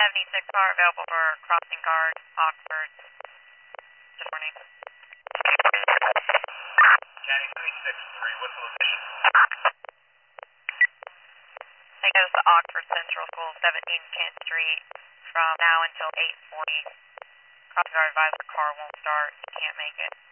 76 car available for crossing guard, Oxford. Good morning. County 76-3, what's the location? It goes to Oxford Central School, 17 Kent Street, from now until 8:40. Crossing guard advised the car won't start, can't make it.